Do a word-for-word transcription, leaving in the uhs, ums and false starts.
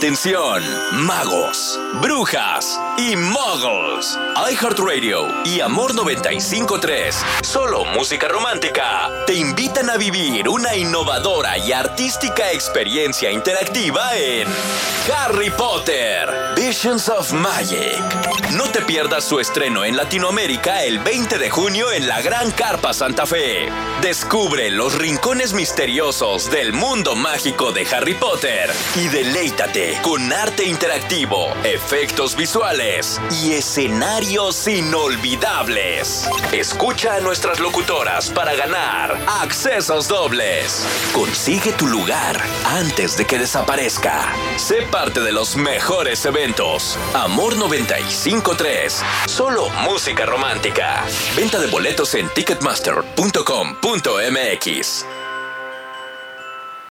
Atención, magos, brujas y muggles. iHeartRadio y Amor noventa y cinco punto tres, solo música romántica, te invitan a vivir una innovadora y artística experiencia interactiva en Harry Potter, Visions of Magic. No te pierdas su estreno en Latinoamérica el veinte de junio en la Gran Carpa Santa Fe. Descubre los rincones misteriosos del mundo mágico de Harry Potter y deleítate con arte interactivo, efectos visuales y escenarios inolvidables. Escucha a nuestras locutoras para ganar accesos dobles. Consigue tu lugar antes de que desaparezca. Sé parte de los mejores eventos. Amor noventa y cinco punto tres. Solo música romántica. Venta de boletos en ticketmaster punto com punto m x.